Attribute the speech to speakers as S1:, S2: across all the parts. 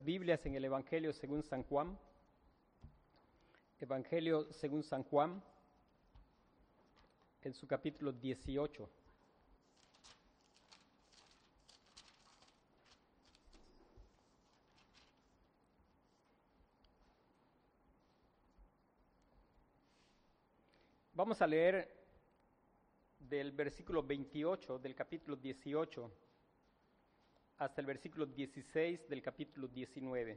S1: Biblias en el Evangelio según San Juan. Evangelio según San Juan, en su capítulo 18. Vamos a leer del versículo 28 del capítulo 18 hasta el versículo 16 del capítulo 19.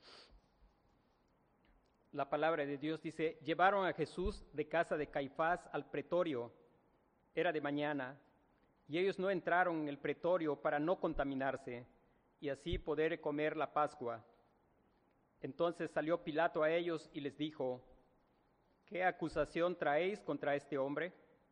S1: La palabra de Dios dice: llevaron a Jesús de casa de Caifás al pretorio. Era de mañana, y ellos no entraron en el pretorio para no contaminarse, y así poder comer la Pascua. Entonces salió Pilato a ellos y les dijo: ¿qué acusación traéis contra este hombre?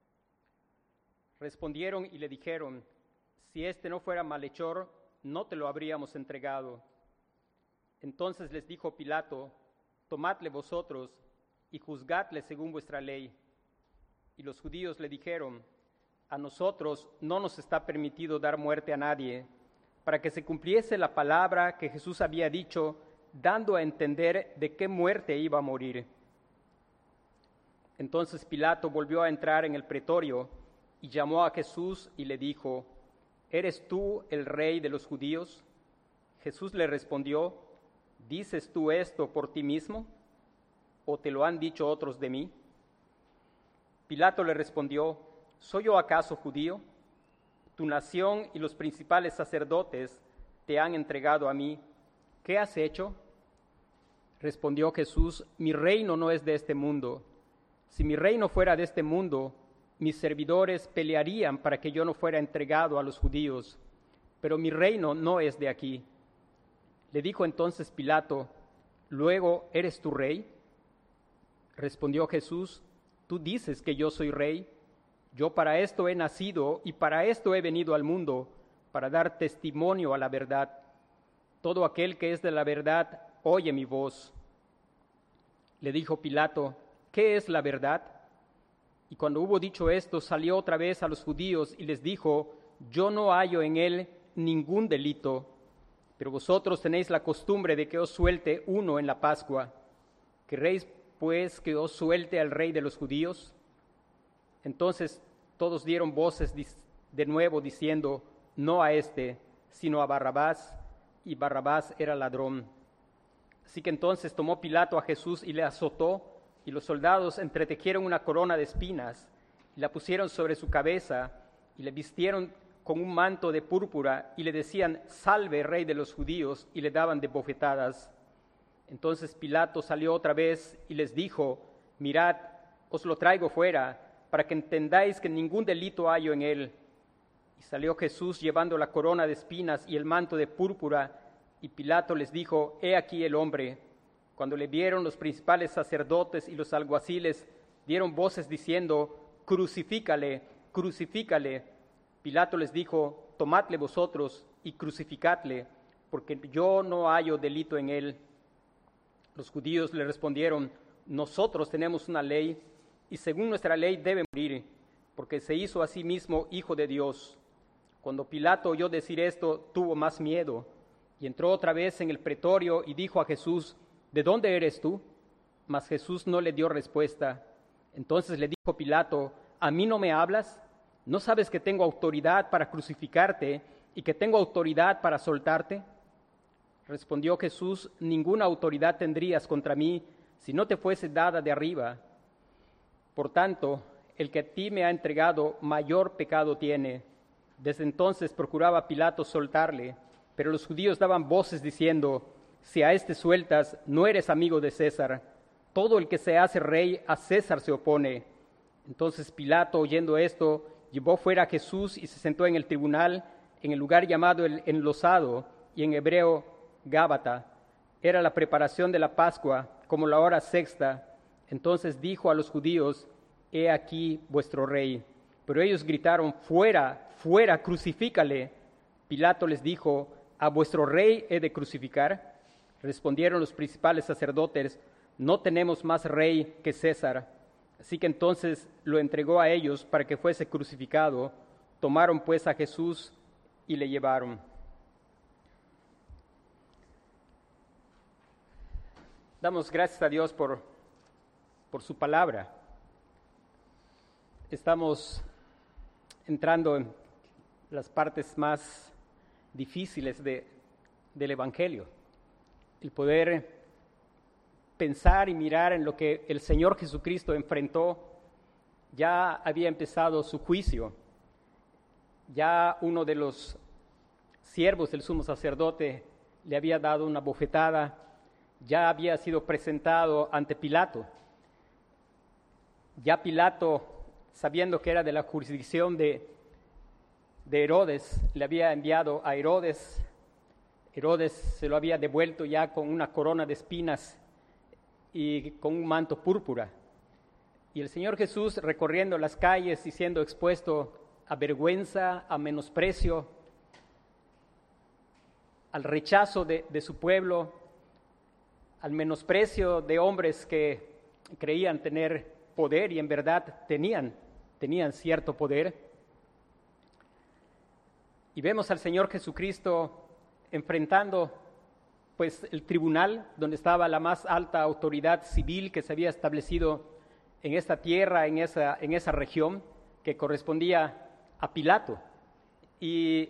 S1: Respondieron y le dijeron: si este no fuera malhechor, no te lo habríamos entregado. Entonces les dijo Pilato: tomadle vosotros y juzgadle según vuestra ley. Y los judíos le dijeron: a nosotros no nos está permitido dar muerte a nadie, para que se cumpliese la palabra que Jesús había dicho, dando a entender de qué muerte iba a morir. Entonces Pilato volvió a entrar en el pretorio y llamó a Jesús y le dijo: ¿eres tú el rey de los judíos? Jesús le respondió: ¿dices tú esto por ti mismo, o te lo han dicho otros de mí? Pilato le respondió: ¿soy yo acaso judío? Tu nación y los principales sacerdotes te han entregado a mí. ¿Qué has hecho? Respondió Jesús: mi reino no es de este mundo. Si mi reino fuera de este mundo, mis servidores pelearían para que yo no fuera entregado a los judíos, pero mi reino no es de aquí. Le dijo entonces Pilato: ¿luego eres tú rey? Respondió Jesús: tú dices que yo soy rey. Yo para esto he nacido y para esto he venido al mundo, para dar testimonio a la verdad. Todo aquel que es de la verdad oye mi voz. Le dijo Pilato: ¿qué es la verdad? Y cuando hubo dicho esto, salió otra vez a los judíos y les dijo: yo no hallo en él ningún delito, pero vosotros tenéis la costumbre de que os suelte uno en la Pascua. ¿Queréis pues que os suelte al rey de los judíos? Entonces todos dieron voces de nuevo diciendo: no a este, sino a Barrabás, y Barrabás era ladrón. Así que entonces tomó Pilato a Jesús y le azotó, y los soldados entretejieron una corona de espinas y la pusieron sobre su cabeza y le vistieron con un manto de púrpura y le decían: salve, rey de los judíos, y le daban de bofetadas. Entonces Pilato salió otra vez y les dijo: mirad, os lo traigo fuera, para que entendáis que ningún delito hallo en él. Y salió Jesús llevando la corona de espinas y el manto de púrpura, y Pilato les dijo: he aquí el hombre. Cuando le vieron, los principales sacerdotes y los alguaciles dieron voces diciendo: crucifícale, crucifícale. Pilato les dijo: tomadle vosotros y crucificadle, porque yo no hallo delito en él. Los judíos le respondieron: nosotros tenemos una ley, y según nuestra ley debe morir, porque se hizo a sí mismo hijo de Dios. Cuando Pilato oyó decir esto, tuvo más miedo, y entró otra vez en el pretorio y dijo a Jesús: ¿de dónde eres tú? Mas Jesús no le dio respuesta. Entonces le dijo Pilato: ¿a mí no me hablas? ¿No sabes que tengo autoridad para crucificarte y que tengo autoridad para soltarte? Respondió Jesús: ninguna autoridad tendrías contra mí si no te fuese dada de arriba. Por tanto, el que a ti me ha entregado mayor pecado tiene. Desde entonces procuraba Pilato soltarle, pero los judíos daban voces diciendo: si a este sueltas, no eres amigo de César. Todo el que se hace rey, a César se opone. Entonces Pilato, oyendo esto, llevó fuera a Jesús y se sentó en el tribunal, en el lugar llamado el Enlosado, y en hebreo Gábata. Era la preparación de la Pascua, como la hora sexta. Entonces dijo a los judíos: he aquí vuestro rey. Pero ellos gritaron: fuera, fuera, crucifícale. Pilato les dijo: ¿a vuestro rey he de crucificar? Respondieron los principales sacerdotes: no tenemos más rey que César. Así que entonces lo entregó a ellos para que fuese crucificado. Tomaron pues a Jesús y le llevaron. Damos gracias a Dios por su palabra. Estamos entrando en las partes más difíciles del Evangelio. El poder pensar y mirar en lo que el Señor Jesucristo enfrentó. Ya había empezado su juicio. Ya uno de los siervos del sumo sacerdote le había dado una bofetada. Ya había sido presentado ante Pilato. Ya Pilato, sabiendo que era de la jurisdicción de Herodes, le había enviado a Herodes. Herodes se lo había devuelto ya con una corona de espinas y con un manto púrpura. Y el Señor Jesús, recorriendo las calles y siendo expuesto a vergüenza, a menosprecio, al rechazo de su pueblo, al menosprecio de hombres que creían tener poder y en verdad tenían cierto poder. Y vemos al Señor Jesucristo enfrentando pues el tribunal donde estaba la más alta autoridad civil que se había establecido en esta tierra, en esa región, que correspondía a Pilato. Y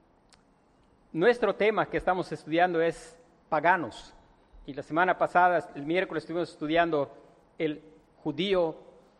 S1: nuestro tema que estamos estudiando es paganos. Y la semana pasada, el miércoles, estuvimos estudiando el judío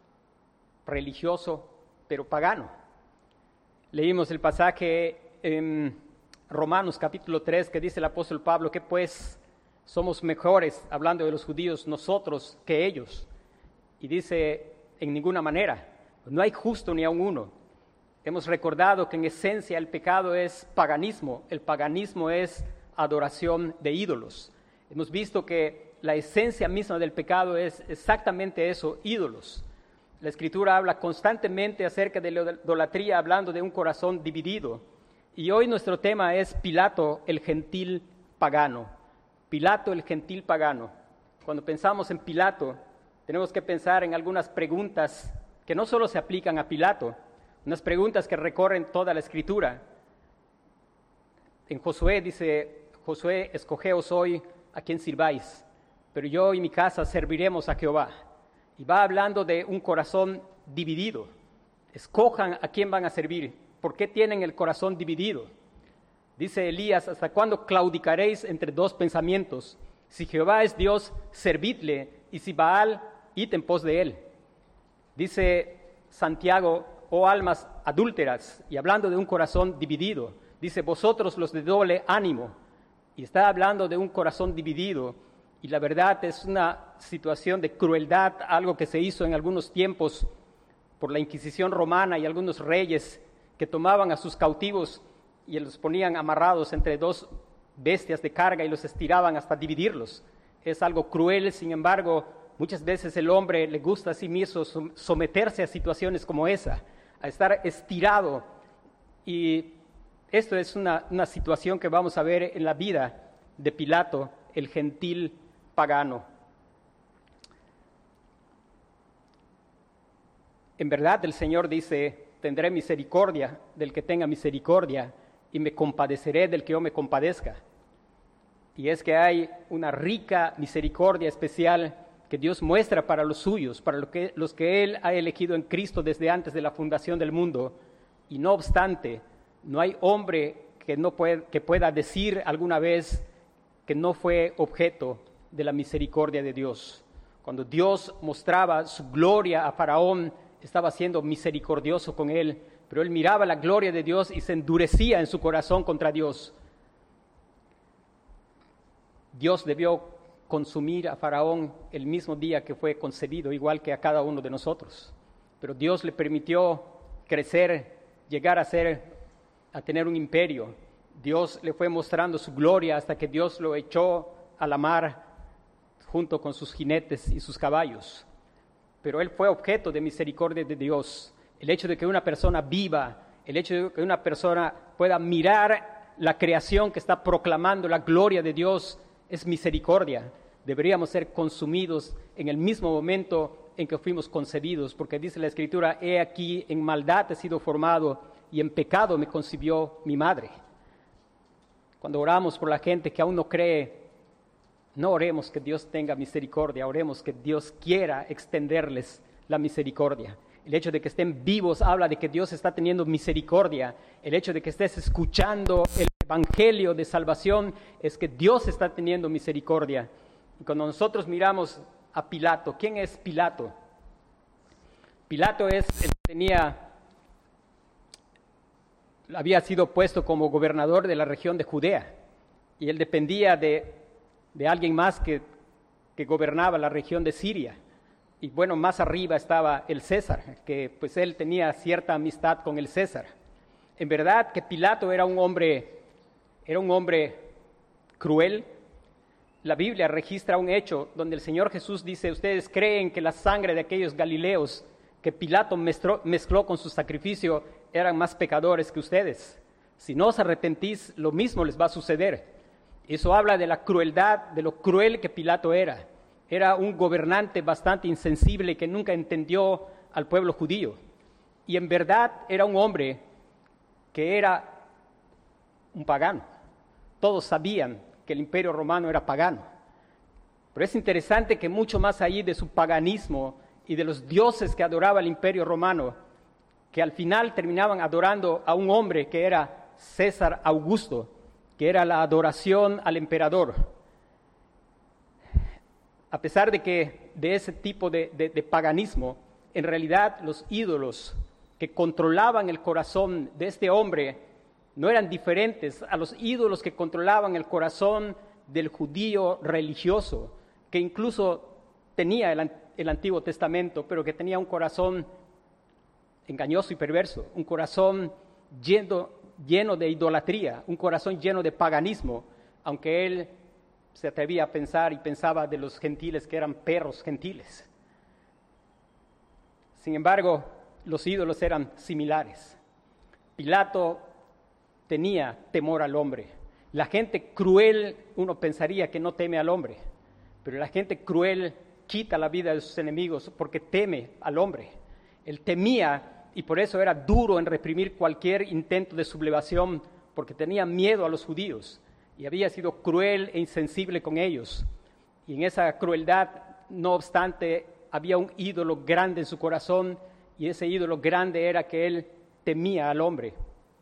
S1: religioso, pero pagano. Leímos el pasaje en Romanos capítulo 3 que dice el apóstol Pablo que pues somos mejores, hablando de los judíos, nosotros que ellos. Y dice, en ninguna manera, no hay justo ni aun uno. Hemos recordado que en esencia el pecado es paganismo, el paganismo es adoración de ídolos. Hemos visto que la esencia misma del pecado es exactamente eso, ídolos. La Escritura habla constantemente acerca de la idolatría, hablando de un corazón dividido. Y hoy nuestro tema es Pilato, el gentil pagano. Pilato, el gentil pagano. Cuando pensamos en Pilato, tenemos que pensar en algunas preguntas que no solo se aplican a Pilato, unas preguntas que recorren toda la Escritura. En Josué dice, Josué, escogeos hoy a quien sirváis, pero yo y mi casa serviremos a Jehová. Y va hablando de un corazón dividido. Escojan a quién van a servir. ¿Por qué tienen el corazón dividido? Dice Elías, ¿hasta cuándo claudicaréis entre dos pensamientos? Si Jehová es Dios, servidle, y si Baal, id en pos de él. Dice Santiago, oh almas adúlteras, y hablando de un corazón dividido, dice, vosotros los de doble ánimo, y está hablando de un corazón dividido, y la verdad es una situación de crueldad, algo que se hizo en algunos tiempos por la Inquisición romana y algunos reyes que tomaban a sus cautivos y los ponían amarrados entre dos bestias de carga y los estiraban hasta dividirlos. Es algo cruel, sin embargo, muchas veces el hombre le gusta a sí mismo someterse a situaciones como esa, a estar estirado. Y esto es una situación que vamos a ver en la vida de Pilato, el gentil pagano. En verdad el Señor dice, tendré misericordia del que tenga misericordia y me compadeceré del que yo me compadezca. Y es que hay una rica misericordia especial que Dios muestra para los suyos, para los que Él ha elegido en Cristo desde antes de la fundación del mundo. Y no obstante, no hay hombre que pueda decir alguna vez que no fue objeto de la misericordia de Dios. Cuando Dios mostraba su gloria a Faraón, estaba siendo misericordioso con él, pero él miraba la gloria de Dios y se endurecía en su corazón contra Dios. Dios debió consumir a Faraón el mismo día que fue concebido, igual que a cada uno de nosotros. Pero Dios le permitió crecer, llegar a tener un imperio. Dios le fue mostrando su gloria hasta que Dios lo echó a la mar junto con sus jinetes y sus caballos. Pero él fue objeto de misericordia de Dios. El hecho de que una persona viva, el hecho de que una persona pueda mirar la creación que está proclamando la gloria de Dios es misericordia. Deberíamos ser consumidos en el mismo momento en que fuimos concebidos, porque dice la Escritura, he aquí en maldad he sido formado y en pecado me concibió mi madre. Cuando oramos por la gente que aún no cree No oremos que Dios tenga misericordia, oremos que Dios quiera extenderles la misericordia. El hecho de que estén vivos habla de que Dios está teniendo misericordia. El hecho de que estés escuchando el evangelio de salvación es que Dios está teniendo misericordia. Y cuando nosotros miramos a Pilato, ¿quién es Pilato? Pilato había sido puesto como gobernador de la región de Judea y él dependía de alguien más que gobernaba la región de Siria. Y bueno, más arriba estaba el César, que pues él tenía cierta amistad con el César. En verdad que Pilato era un hombre cruel. La Biblia registra un hecho donde el Señor Jesús dice: ustedes creen que la sangre de aquellos galileos que Pilato mezcló con su sacrificio eran más pecadores que ustedes. Si no os arrepentís, lo mismo les va a suceder. Eso habla de la crueldad, de lo cruel que Pilato era. Era un gobernante bastante insensible que nunca entendió al pueblo judío. Y en verdad era un hombre que era un pagano. Todos sabían que el imperio romano era pagano. Pero es interesante que mucho más allí de su paganismo y de los dioses que adoraba el imperio romano, que al final terminaban adorando a un hombre que era César Augusto, que era la adoración al emperador. A pesar de ese tipo de paganismo, en realidad los ídolos que controlaban el corazón de este hombre no eran diferentes a los ídolos que controlaban el corazón del judío religioso, que incluso tenía el Antiguo Testamento, pero que tenía un corazón engañoso y perverso, un corazón lleno de idolatría, un corazón lleno de paganismo, aunque él se atrevía a pensar y pensaba de los gentiles que eran perros gentiles. Sin embargo, los ídolos eran similares. Pilato tenía temor al hombre. La gente cruel, uno pensaría que no teme al hombre, pero la gente cruel quita la vida de sus enemigos porque teme al hombre. Él temía y por eso era duro en reprimir cualquier intento de sublevación, porque tenía miedo a los judíos y había sido cruel e insensible con ellos. Y en esa crueldad, no obstante, había un ídolo grande en su corazón, y ese ídolo grande era que él temía al hombre.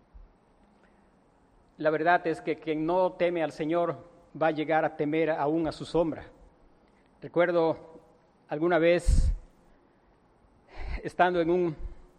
S1: La verdad es que quien no teme al Señor va a llegar a temer aún a su sombra. Recuerdo alguna vez estando en un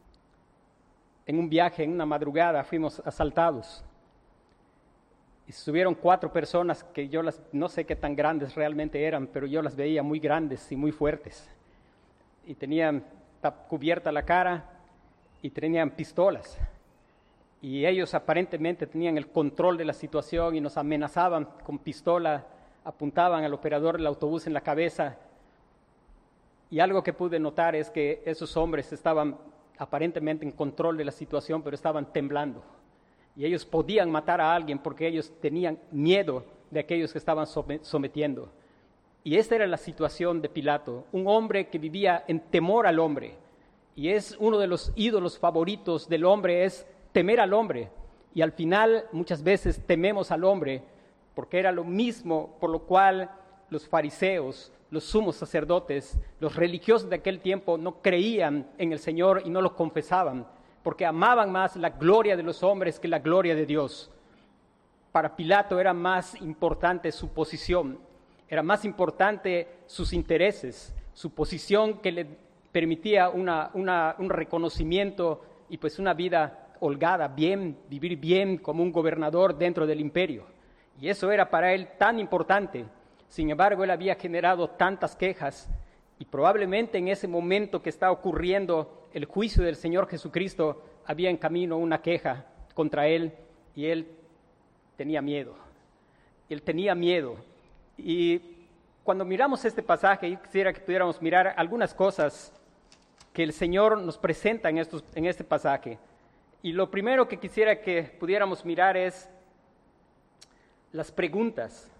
S1: viaje, en una madrugada, fuimos asaltados. Y subieron 4 personas que yo no sé qué tan grandes realmente eran, pero yo las veía muy grandes y muy fuertes. Y tenían cubierta la cara y tenían pistolas. Y ellos aparentemente tenían el control de la situación y nos amenazaban con pistola, apuntaban al operador del autobús en la cabeza. Y algo que pude notar es que esos hombres estaban aparentemente en control de la situación, pero estaban temblando. Y ellos podían matar a alguien porque ellos tenían miedo de aquellos que estaban sometiendo. Y esta era la situación de Pilato, un hombre que vivía en temor al hombre. Y es uno de los ídolos favoritos del hombre, es temer al hombre. Y al final muchas veces tememos al hombre porque era lo mismo por lo cual los fariseos, los sumos sacerdotes, los religiosos de aquel tiempo no creían en el Señor y no lo confesaban, porque amaban más la gloria de los hombres que la gloria de Dios. Para Pilato era más importante su posición, era más importante sus intereses, su posición que le permitía un reconocimiento y pues una vida holgada, bien, vivir bien como un gobernador dentro del imperio. Y eso era para él tan importante. Sin embargo, él había generado tantas quejas y probablemente en ese momento que está ocurriendo el juicio del Señor Jesucristo, había en camino una queja contra él y él tenía miedo. Él tenía miedo. Y cuando miramos este pasaje, yo quisiera que pudiéramos mirar algunas cosas que el Señor nos presenta en este pasaje. Y lo primero que quisiera que pudiéramos mirar es las preguntas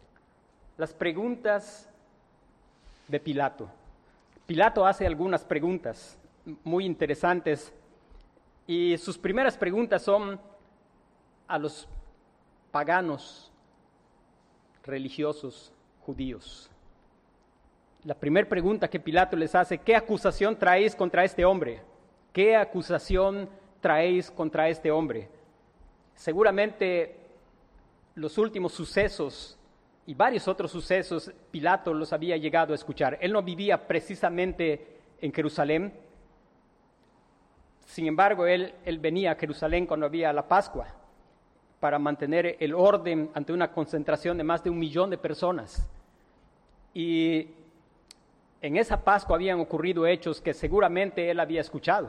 S1: de Pilato. Pilato hace algunas preguntas muy interesantes y sus primeras preguntas son a los paganos religiosos judíos. La primera pregunta que Pilato les hace: ¿qué acusación traéis contra este hombre? ¿Qué acusación traéis contra este hombre? Seguramente los últimos sucesos y varios otros sucesos Pilato los había llegado a escuchar. Él no vivía precisamente en Jerusalén. Sin embargo, él venía a Jerusalén cuando había la Pascua para mantener el orden ante una concentración de más de 1 millón de personas. Y en esa Pascua habían ocurrido hechos que seguramente él había escuchado.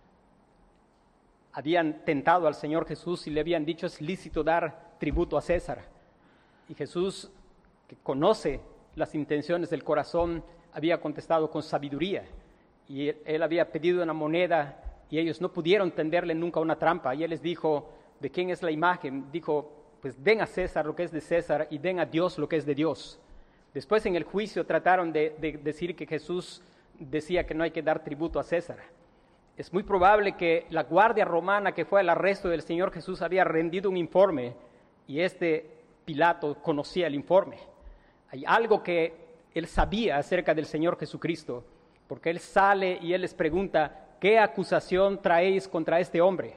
S1: Habían tentado al Señor Jesús y le habían dicho: es lícito dar tributo a César. Y Jesús, que conoce las intenciones del corazón, había contestado con sabiduría. Y él había pedido una moneda y ellos no pudieron tenderle nunca una trampa. Y él les dijo: ¿de quién es la imagen? Dijo: pues den a César lo que es de César y den a Dios lo que es de Dios. Después en el juicio trataron de decir que Jesús decía que no hay que dar tributo a César. Es muy probable que la guardia romana que fue al arresto del Señor Jesús había rendido un informe y Pilato conocía el informe. Hay algo que él sabía acerca del Señor Jesucristo, porque él sale y él les pregunta: ¿qué acusación traéis contra este hombre?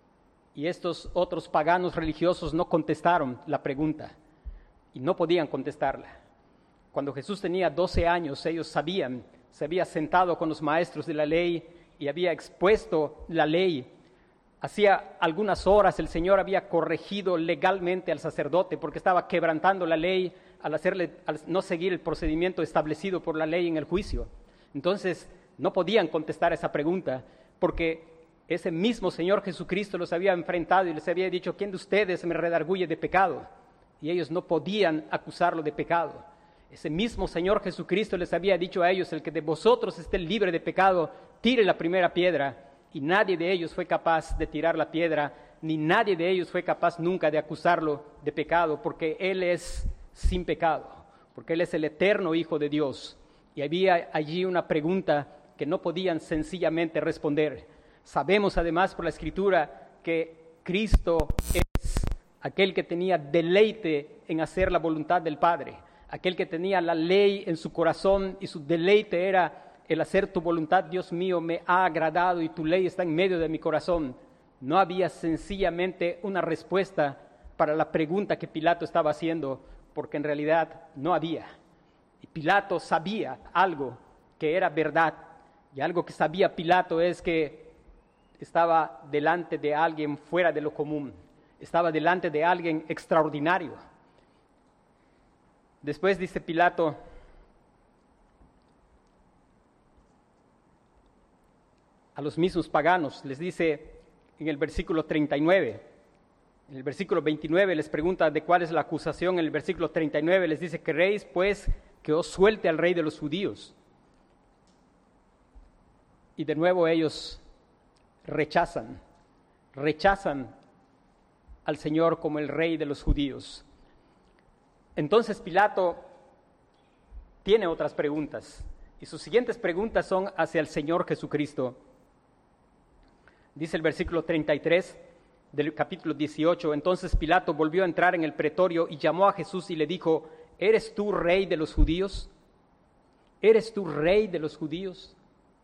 S1: Y estos otros paganos religiosos no contestaron la pregunta y no podían contestarla. Cuando Jesús tenía 12 años, ellos sabían, se había sentado con los maestros de la ley y había expuesto la ley. Hacía algunas horas el Señor había corregido legalmente al sacerdote porque estaba quebrantando la ley al no seguir el procedimiento establecido por la ley en el juicio. Entonces no podían contestar esa pregunta porque ese mismo Señor Jesucristo los había enfrentado y les había dicho: ¿quién de ustedes me redarguye de pecado? Y ellos no podían acusarlo de pecado. Ese mismo Señor Jesucristo les había dicho a ellos: el que de vosotros esté libre de pecado, tire la primera piedra. Y nadie de ellos fue capaz de tirar la piedra, ni nadie de ellos fue capaz nunca de acusarlo de pecado, porque Él es sin pecado, porque Él es el eterno Hijo de Dios. Y había allí una pregunta que no podían sencillamente responder. Sabemos además por la Escritura que Cristo es aquel que tenía deleite en hacer la voluntad del Padre, aquel que tenía la ley en su corazón y su deleite era el hacer tu voluntad. Dios mío, me ha agradado y tu ley está en medio de mi corazón. No había sencillamente una respuesta para la pregunta que Pilato estaba haciendo, porque en realidad no había. Y Pilato sabía algo que era verdad, y algo que sabía Pilato es que estaba delante de alguien fuera de lo común, estaba delante de alguien extraordinario. Después dice Pilato: a los mismos paganos, les dice en el versículo 39, en el versículo 29 les pregunta de cuál es la acusación, en el versículo 39 les dice: ¿queréis pues que os suelte al rey de los judíos? Y de nuevo ellos rechazan al Señor como el rey de los judíos. Entonces Pilato tiene otras preguntas, y sus siguientes preguntas son hacia el Señor Jesucristo. Dice el versículo 33 del capítulo 18: entonces Pilato volvió a entrar en el pretorio y llamó a Jesús y le dijo: ¿eres tú rey de los judíos? ¿Eres tú rey de los judíos?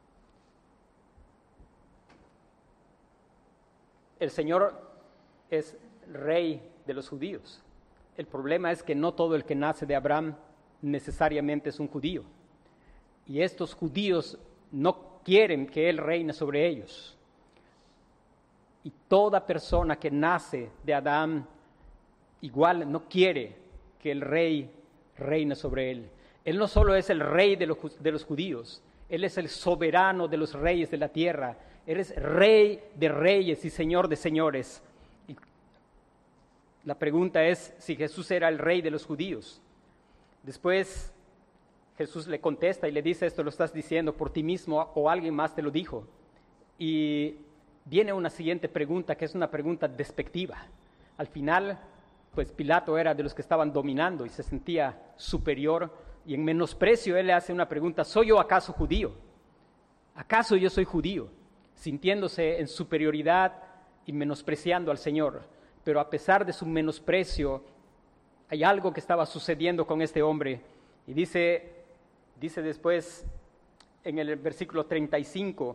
S1: El Señor es rey de los judíos. El problema es que no todo el que nace de Abraham necesariamente es un judío. Y estos judíos no quieren que Él reine sobre ellos. Y toda persona que nace de Adán igual no quiere que el rey reine sobre él. Él no solo es el rey de los judíos, Él es el soberano de los reyes de la tierra. Él es rey de reyes y señor de señores. Y la pregunta es si Jesús era el rey de los judíos. Después Jesús le contesta y le dice: esto lo estás diciendo por ti mismo o alguien más te lo dijo. Y viene una siguiente pregunta que es una pregunta despectiva. Al final, pues Pilato era de los que estaban dominando y se sentía superior, y en menosprecio él le hace una pregunta: ¿soy yo acaso judío? ¿Acaso yo soy judío? Sintiéndose en superioridad y menospreciando al Señor. Pero a pesar de su menosprecio, hay algo que estaba sucediendo con este hombre, Y dice después en el versículo 35,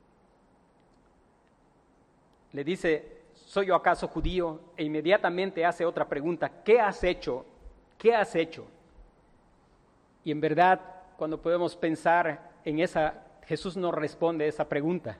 S1: le dice, ¿soy yo acaso judío? E inmediatamente hace otra pregunta, ¿qué has hecho? ¿Qué has hecho? Y en verdad, cuando podemos pensar en esa, Jesús no responde esa pregunta.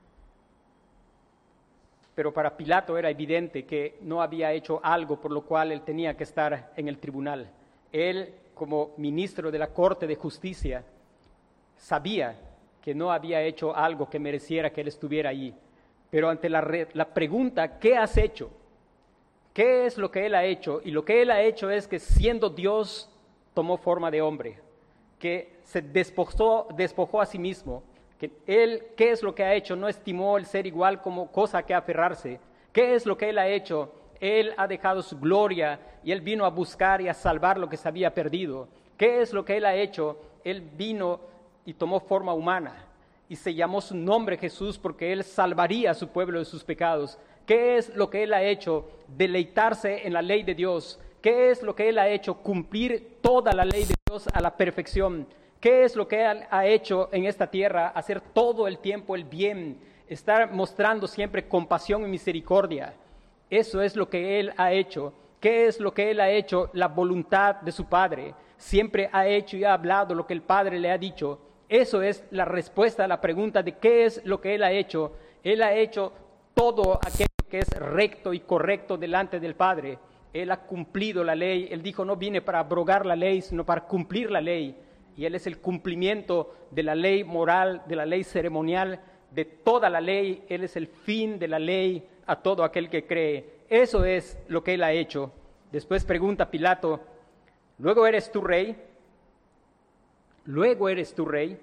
S1: Pero para Pilato era evidente que no había hecho algo por lo cual él tenía que estar en el tribunal. Él, como ministro de la Corte de Justicia, sabía que no había hecho algo que mereciera que él estuviera allí. Pero ante la pregunta, ¿qué has hecho? ¿Qué es lo que él ha hecho? Y lo que él ha hecho es que siendo Dios, tomó forma de hombre, que se despojó a sí mismo, que él, ¿qué es lo que ha hecho? No estimó el ser igual como cosa a que aferrarse. ¿Qué es lo que él ha hecho? Él ha dejado su gloria y él vino a buscar y a salvar lo que se había perdido. ¿Qué es lo que él ha hecho? Él vino y tomó forma humana y se llamó su nombre Jesús porque él salvaría a su pueblo de sus pecados. ¿Qué es lo que él ha hecho? Deleitarse en la ley de Dios. ¿Qué es lo que él ha hecho? Cumplir toda la ley de Dios a la perfección. ¿Qué es lo que él ha hecho en esta tierra? Hacer todo el tiempo el bien, estar mostrando siempre compasión y misericordia. Eso es lo que él ha hecho. ¿Qué es lo que él ha hecho? La voluntad de su Padre. Siempre ha hecho y ha hablado lo que el Padre le ha dicho. Eso es la respuesta a la pregunta de qué es lo que él ha hecho. Él ha hecho todo aquello que es recto y correcto delante del Padre. Él ha cumplido la ley. Él dijo, no vine para abrogar la ley, sino para cumplir la ley. Y Él es el cumplimiento de la ley moral, de la ley ceremonial, de toda la ley. Él es el fin de la ley a todo aquel que cree. Eso es lo que Él ha hecho. Después pregunta Pilato, ¿luego eres tú rey? ¿Luego eres tú rey?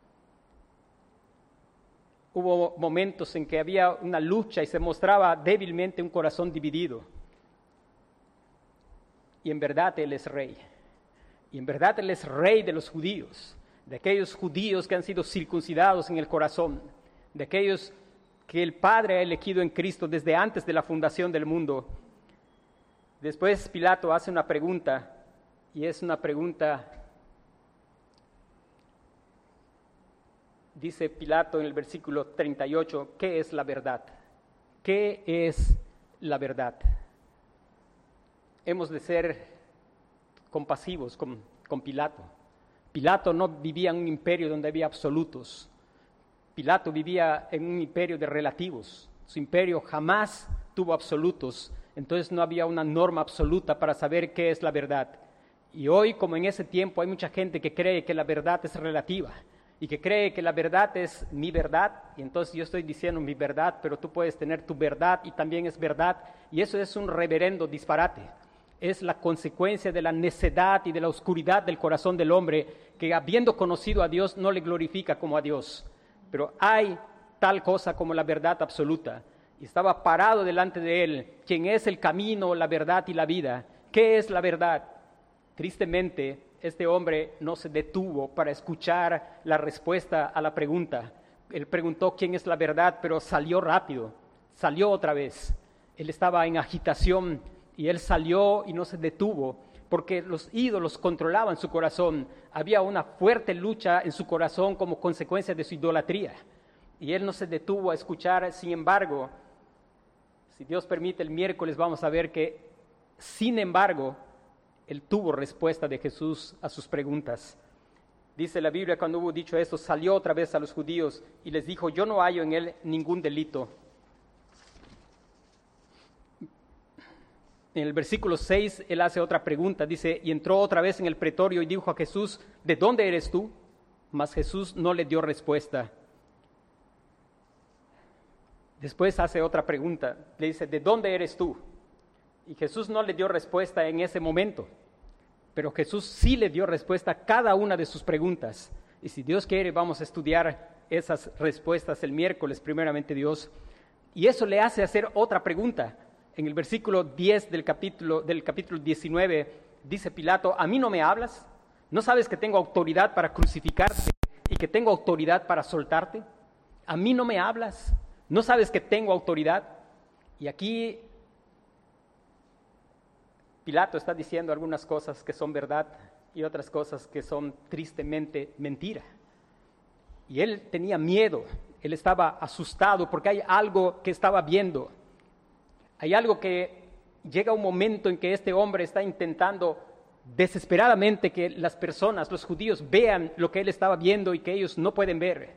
S1: Hubo momentos en que había una lucha y se mostraba débilmente un corazón dividido. Y en verdad Él es rey. Y en verdad Él es rey de los judíos, de aquellos judíos que han sido circuncidados en el corazón, de aquellos que el Padre ha elegido en Cristo desde antes de la fundación del mundo. Después Pilato hace una pregunta, y es una pregunta, dice Pilato en el versículo 38, ¿qué es la verdad? ¿Qué es la verdad? Hemos de ser compasivos con Pilato. Pilato no vivía en un imperio donde había absolutos. Pilato vivía en un imperio de relativos. Su imperio jamás tuvo absolutos. Entonces no había una norma absoluta para saber qué es la verdad. Y hoy, como en ese tiempo, hay mucha gente que cree que la verdad es relativa y que cree que la verdad es mi verdad. Y entonces yo estoy diciendo mi verdad, pero tú puedes tener tu verdad y también es verdad. Y eso es un reverendo disparate. Es la consecuencia de la necedad y de la oscuridad del corazón del hombre que habiendo conocido a Dios no le glorifica como a Dios. Pero hay tal cosa como la verdad absoluta. Y estaba parado delante de él, quien es el camino, la verdad y la vida. ¿Qué es la verdad? Tristemente, este hombre no se detuvo para escuchar la respuesta a la pregunta. Él preguntó quién es la verdad, pero salió rápido, salió otra vez. Él estaba en agitación y él salió y no se detuvo, porque los ídolos controlaban su corazón. Había una fuerte lucha en su corazón como consecuencia de su idolatría. Y él no se detuvo a escuchar. Sin embargo, si Dios permite, el miércoles vamos a ver que, sin embargo, él tuvo respuesta de Jesús a sus preguntas. Dice la Biblia, cuando hubo dicho esto, salió otra vez a los judíos y les dijo, yo no hallo en él ningún delito. En el versículo 6, él hace otra pregunta, dice, y entró otra vez en el pretorio y dijo a Jesús, ¿de dónde eres tú? Mas Jesús no le dio respuesta. Después hace otra pregunta, le dice, ¿de dónde eres tú? Y Jesús no le dio respuesta en ese momento, pero Jesús sí le dio respuesta a cada una de sus preguntas. Y si Dios quiere, vamos a estudiar esas respuestas el miércoles, primeramente Dios. Y eso le hace hacer otra pregunta. En el versículo 10 del capítulo 19, dice Pilato, ¿a mí no me hablas? ¿No sabes que tengo autoridad para crucificarte y que tengo autoridad para soltarte? ¿A mí no me hablas? ¿No sabes que tengo autoridad? Y aquí Pilato está diciendo algunas cosas que son verdad, y otras cosas que son tristemente mentira. Y él tenía miedo, él estaba asustado porque hay algo que estaba viendo. Hay algo que llega un momento en que este hombre está intentando desesperadamente que las personas, los judíos, vean lo que él estaba viendo y que ellos no pueden ver.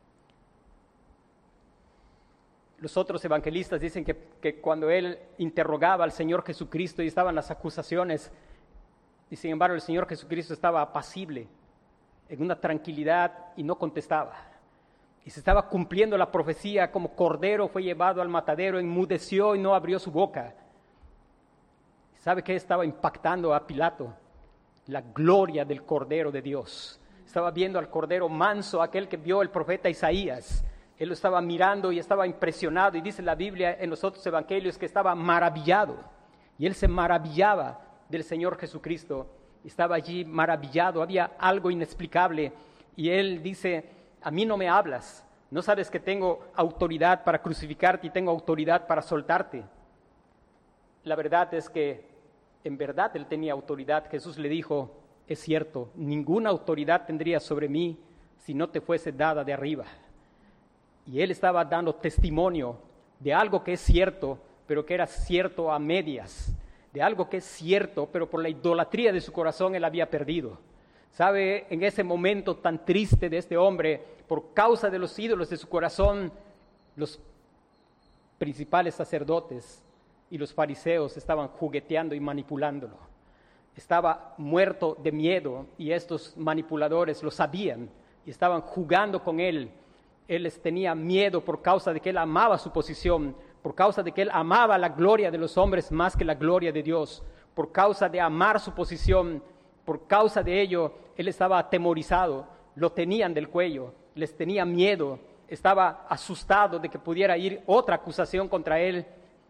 S1: Los otros evangelistas dicen que cuando él interrogaba al Señor Jesucristo y estaban las acusaciones, y sin embargo el Señor Jesucristo estaba apacible, en una tranquilidad y no contestaba. Y se estaba cumpliendo la profecía, como cordero fue llevado al matadero, enmudeció y no abrió su boca. ¿Sabe qué estaba impactando a Pilato? La gloria del Cordero de Dios. Estaba viendo al Cordero manso, aquel que vio el profeta Isaías. Él lo estaba mirando y estaba impresionado, y dice la Biblia en los otros evangelios que estaba maravillado. Y él se maravillaba del Señor Jesucristo. Estaba allí maravillado, había algo inexplicable. Y él dice: a mí no me hablas, ¿no sabes que tengo autoridad para crucificarte y tengo autoridad para soltarte? La verdad es que en verdad él tenía autoridad. Jesús le dijo: es cierto, ninguna autoridad tendría sobre mí si no te fuese dada de arriba. Y él estaba dando testimonio de algo que es cierto, pero que era cierto a medias, de algo que es cierto, pero por la idolatría de su corazón él había perdido. ¿Sabe? En ese momento tan triste de este hombre, por causa de los ídolos de su corazón, los principales sacerdotes y los fariseos estaban jugueteando y manipulándolo. Estaba muerto de miedo y estos manipuladores lo sabían y estaban jugando con él. Él les tenía miedo por causa de que él amaba su posición, por causa de que él amaba la gloria de los hombres más que la gloria de Dios, por causa de amar su posición. Por causa de ello, él estaba atemorizado, lo tenían del cuello, les tenía miedo, estaba asustado de que pudiera ir otra acusación contra él.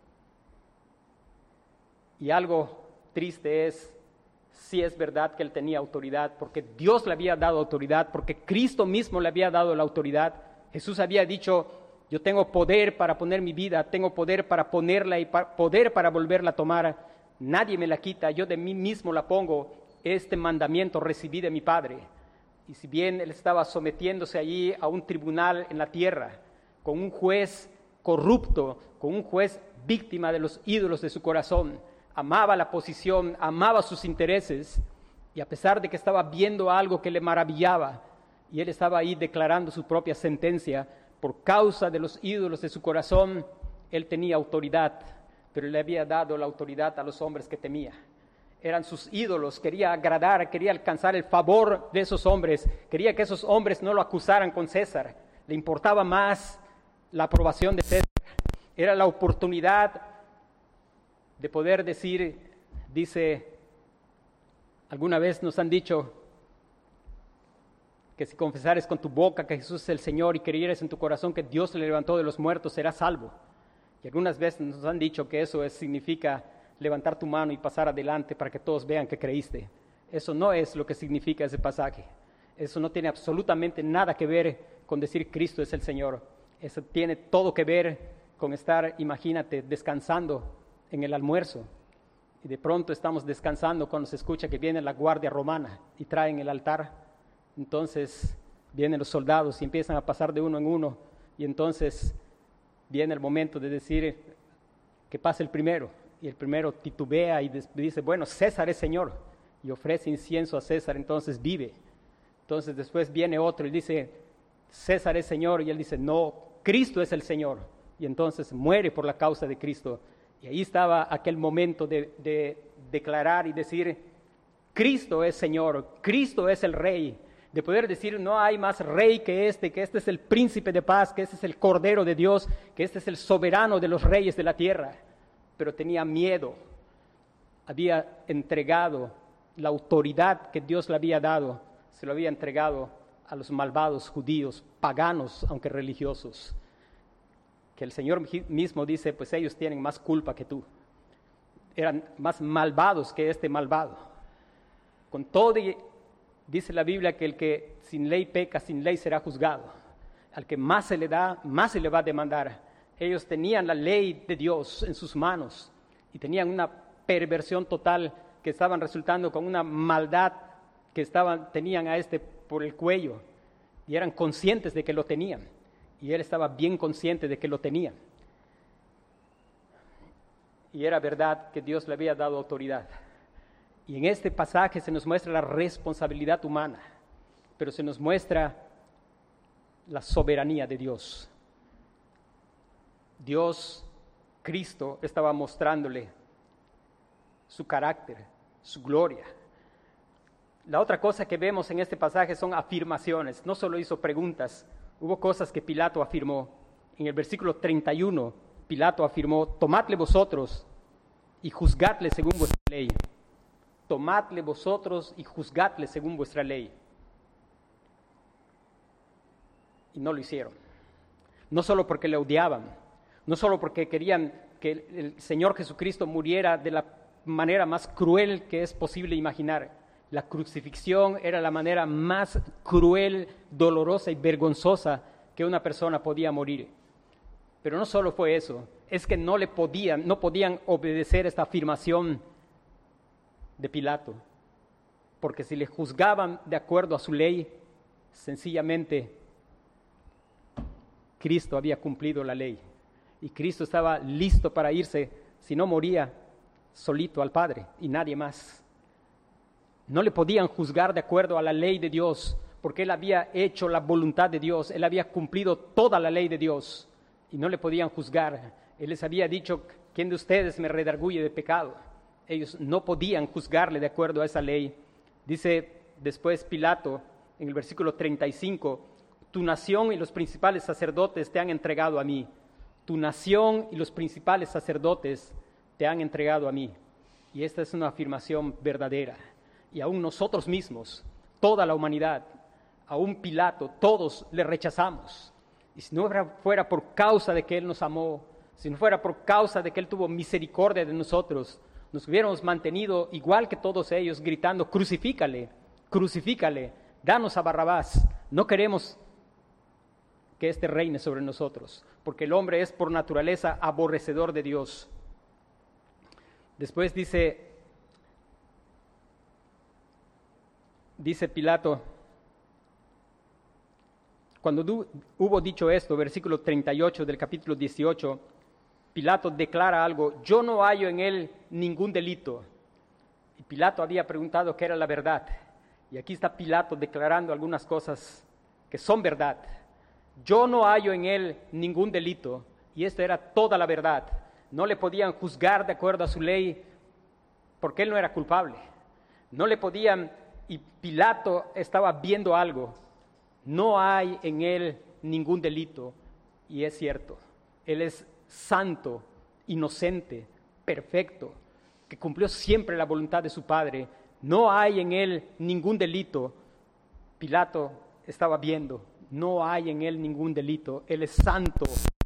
S1: Y algo triste es, sí es verdad que él tenía autoridad, porque Dios le había dado autoridad, porque Cristo mismo le había dado la autoridad. Jesús había dicho: yo tengo poder para poner mi vida, tengo poder para ponerla y poder para volverla a tomar. Nadie me la quita, yo de mí mismo la pongo. Este mandamiento recibí de mi Padre. Y si bien él estaba sometiéndose allí a un tribunal en la tierra, con un juez corrupto, con un juez víctima de los ídolos de su corazón, amaba la posición, amaba sus intereses, y a pesar de que estaba viendo algo que le maravillaba, y él estaba ahí declarando su propia sentencia, por causa de los ídolos de su corazón, él tenía autoridad, pero le había dado la autoridad a los hombres que temía. Eran sus ídolos, quería agradar, quería alcanzar el favor de esos hombres, quería que esos hombres no lo acusaran con César, le importaba más la aprobación de César, era la oportunidad de poder decir, dice, alguna vez nos han dicho que si confesares con tu boca que Jesús es el Señor y creyeres en tu corazón que Dios le levantó de los muertos, serás salvo. Y algunas veces nos han dicho que eso significa levantar tu mano y pasar adelante para que todos vean que creíste. Eso no es lo que significa ese pasaje. Eso no tiene absolutamente nada que ver con decir Cristo es el Señor. Eso tiene todo que ver con estar, imagínate, descansando en el almuerzo. Y de pronto estamos descansando cuando se escucha que viene la guardia romana y traen el altar. Entonces vienen los soldados y empiezan a pasar de uno en uno. Y entonces viene el momento de decir que pase el primero. Y el primero titubea y dice, bueno, César es Señor. Y ofrece incienso a César, entonces vive. Entonces después viene otro y dice, César es Señor. Y él dice, no, Cristo es el Señor. Y entonces muere por la causa de Cristo. Y ahí estaba aquel momento de declarar y decir, Cristo es Señor, Cristo es el Rey. De poder decir, no hay más Rey que este es el Príncipe de paz, que este es el Cordero de Dios, que este es el soberano de los reyes de la tierra. Pero tenía miedo, había entregado la autoridad que Dios le había dado, se lo había entregado a los malvados judíos, paganos, aunque religiosos, que el Señor mismo dice, pues ellos tienen más culpa que tú, eran más malvados que este malvado. Con todo, dice la Biblia que el que sin ley peca, sin ley será juzgado. Al que más se le da, más se le va a demandar. Ellos tenían la ley de Dios en sus manos y tenían una perversión total que estaban resultando con una maldad que tenían a este por el cuello y eran conscientes de que lo tenían. Y él estaba bien consciente de que lo tenían. Y era verdad que Dios le había dado autoridad. Y en este pasaje se nos muestra la responsabilidad humana, pero se nos muestra la soberanía de Dios. Dios, Cristo, estaba mostrándole su carácter, su gloria. La otra cosa que vemos en este pasaje son afirmaciones. No solo hizo preguntas, hubo cosas que Pilato afirmó. En el versículo 31, Pilato afirmó: tomadle vosotros y juzgadle según vuestra ley. Tomadle vosotros y juzgadle según vuestra ley. Y no lo hicieron. No solo porque le odiaban, no solo porque querían que el Señor Jesucristo muriera de la manera más cruel que es posible imaginar. La crucifixión era la manera más cruel, dolorosa y vergonzosa que una persona podía morir. Pero no solo fue eso, es que no podían obedecer esta afirmación de Pilato, porque si le juzgaban de acuerdo a su ley, sencillamente Cristo había cumplido la ley y Cristo estaba listo para irse, si no moría, solito al Padre y nadie más. No le podían juzgar de acuerdo a la ley de Dios, porque él había hecho la voluntad de Dios, él había cumplido toda la ley de Dios y no le podían juzgar. Él les había dicho: ¿quién de ustedes me redarguye de pecado? Ellos no podían juzgarle de acuerdo a esa ley. Dice después Pilato en el versículo 35: tu nación y los principales sacerdotes te han entregado a mí. Tu nación y los principales sacerdotes te han entregado a mí. Y esta es una afirmación verdadera. Y aún nosotros mismos, toda la humanidad, aún Pilato, todos le rechazamos. Y si no fuera por causa de que Él nos amó, si no fuera por causa de que Él tuvo misericordia de nosotros, nos hubiéramos mantenido igual que todos ellos, gritando: crucifícale, crucifícale, danos a Barrabás. No queremos que éste reine sobre nosotros, porque el hombre es por naturaleza aborrecedor de Dios. Después dice Pilato, cuando hubo dicho esto, versículo 38 del capítulo 18, Pilato declara algo: yo no hallo en él ningún delito. Y Pilato había preguntado qué era la verdad. Y aquí está Pilato declarando algunas cosas que son verdad. Yo no hallo en él ningún delito. Y esta era toda la verdad. No le podían juzgar de acuerdo a su ley porque él no era culpable. No le podían, y Pilato estaba viendo algo. No hay en él ningún delito. Y es cierto, él es santo, inocente, perfecto, que cumplió siempre la voluntad de su Padre. No hay en él ningún delito. Pilato estaba viendo, no hay en él ningún delito. Él es santo,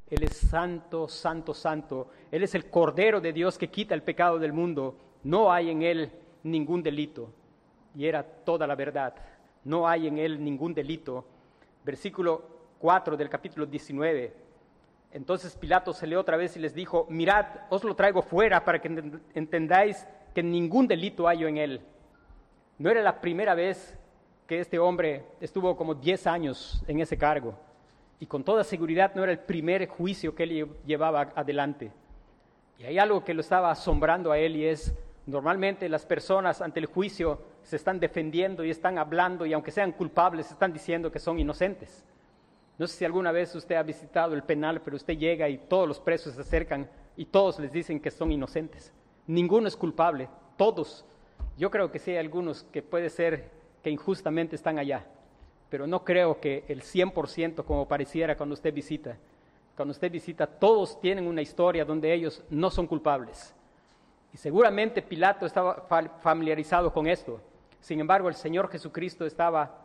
S1: santo, santo. Él es el Cordero de Dios que quita el pecado del mundo. No hay en él ningún delito. Y era toda la verdad. No hay en él ningún delito. Versículo 4 del capítulo 19. Entonces Pilato salió otra vez y les dijo: mirad, os lo traigo fuera para que entendáis que ningún delito hallo en él. No era la primera vez que este hombre estuvo como 10 años en ese cargo. Y con toda seguridad no era el primer juicio que él llevaba adelante. Y hay algo que lo estaba asombrando a él, y es: normalmente las personas ante el juicio se están defendiendo y están hablando, y aunque sean culpables, están diciendo que son inocentes. No sé si alguna vez usted ha visitado el penal, pero usted llega y todos los presos se acercan y todos les dicen que son inocentes. Ninguno es culpable, todos. Yo creo que sí hay algunos que puede ser que injustamente están allá, pero no creo que el 100% como pareciera cuando usted visita. Cuando usted visita, todos tienen una historia donde ellos no son culpables. Y seguramente Pilato estaba familiarizado con esto. Sin embargo, el Señor Jesucristo estaba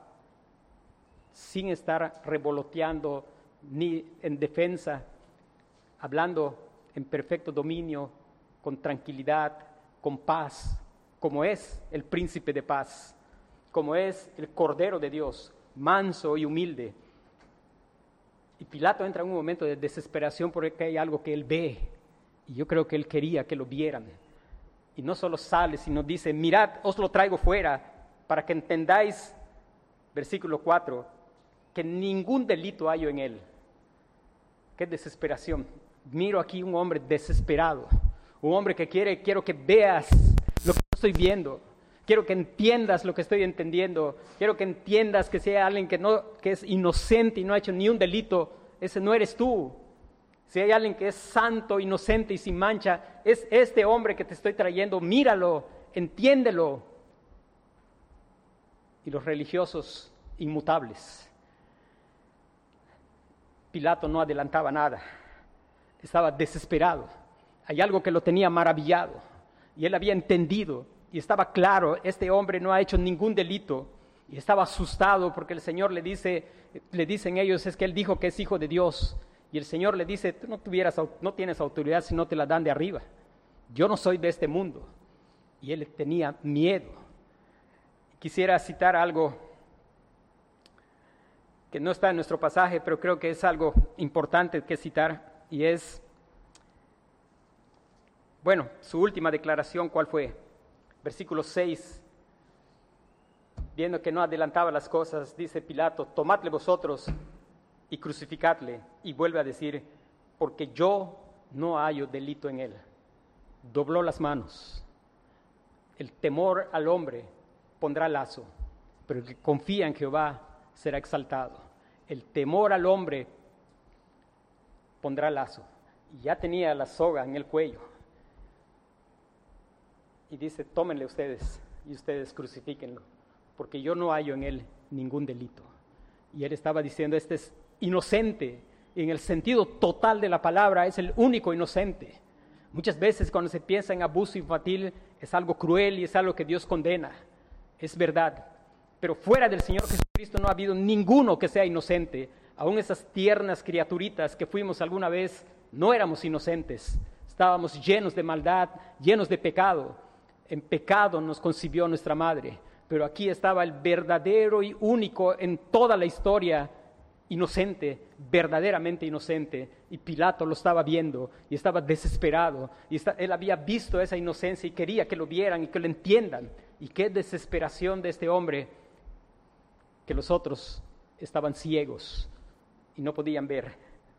S1: sin estar revoloteando ni en defensa, hablando en perfecto dominio, con tranquilidad, con paz, como es el príncipe de paz, como es el Cordero de Dios, manso y humilde. Y Pilato entra en un momento de desesperación porque hay algo que él ve, y yo creo que él quería que lo vieran. Y no solo sale, sino dice: mirad, os lo traigo fuera para que entendáis, versículo 4, que ningún delito hallo en él. Qué desesperación. Miro aquí un hombre desesperado, un hombre que quiero que veas lo que estoy viendo, quiero que entiendas lo que estoy entendiendo, quiero que entiendas que si hay alguien que es inocente y no ha hecho ni un delito, ese no eres tú. Si hay alguien que es santo, inocente y sin mancha, es este hombre que te estoy trayendo. Míralo, entiéndelo. Y los religiosos inmutables. Pilato no adelantaba nada, estaba desesperado. Hay algo que lo tenía maravillado y él había entendido y estaba claro, este hombre no ha hecho ningún delito, y estaba asustado porque el Señor le dicen ellos, es que él dijo que es hijo de Dios, y el Señor le dice, tú no tienes autoridad si no te la dan de arriba, yo no soy de este mundo, y él tenía miedo. Quisiera citar algo que no está en nuestro pasaje, pero creo que es algo importante que citar, y es, bueno, su última declaración, ¿cuál fue? Versículo 6, viendo que no adelantaba las cosas, dice Pilato, tomadle vosotros y crucificadle, y vuelve a decir, porque yo no hallo delito en él. Dobló las manos. El temor al hombre pondrá lazo, pero el que confía en Jehová será exaltado. El temor al hombre pondrá lazo. Y ya tenía la soga en el cuello. Y dice, tómenle ustedes y ustedes crucifíquenlo, porque yo no hallo en él ningún delito. Y él estaba diciendo, este es inocente, y en el sentido total de la palabra, es el único inocente. Muchas veces cuando se piensa en abuso infantil es algo cruel y es algo que Dios condena, es verdad. Pero fuera del Señor Jesucristo no ha habido ninguno que sea inocente. Aún esas tiernas criaturitas que fuimos alguna vez, no éramos inocentes. Estábamos llenos de maldad, llenos de pecado. En pecado nos concibió nuestra madre, pero aquí estaba el verdadero y único en toda la historia, inocente, verdaderamente inocente, y Pilato lo estaba viendo y estaba desesperado, y él había visto esa inocencia y quería que lo vieran y que lo entiendan, y qué desesperación de este hombre, que los otros estaban ciegos y no podían ver.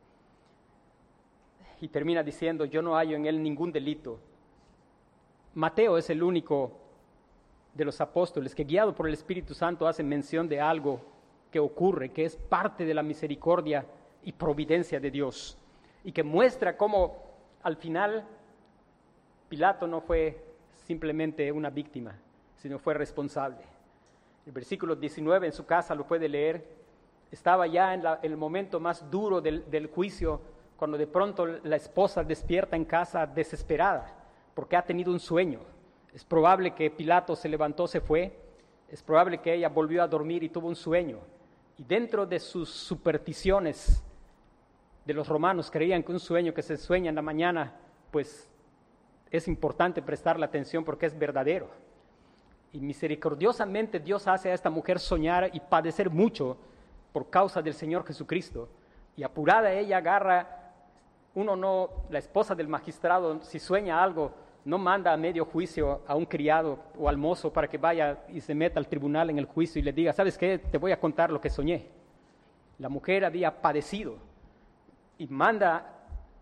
S1: Y termina diciendo, yo no hallo en él ningún delito. Mateo es el único de los apóstoles que, guiado por el Espíritu Santo, hace mención de algo que ocurre, que es parte de la misericordia y providencia de Dios, y que muestra cómo al final Pilato no fue simplemente una víctima, sino fue responsable. El versículo 19 en su casa lo puede leer, estaba ya en el momento más duro del juicio, cuando de pronto la esposa despierta en casa desesperada, porque ha tenido un sueño. Es probable que Pilato se levantó, se fue. Es probable que ella volvió a dormir y tuvo un sueño. Y dentro de sus supersticiones de los romanos, creían que un sueño que se sueña en la mañana, pues es importante prestarle atención porque es verdadero. Y misericordiosamente Dios hace a esta mujer soñar y padecer mucho por causa del Señor Jesucristo. Y apurada ella agarra, la esposa del magistrado, si sueña algo, no manda a medio juicio a un criado o al mozo para que vaya y se meta al tribunal en el juicio y le diga, ¿sabes qué? Te voy a contar lo que soñé. La mujer había padecido y manda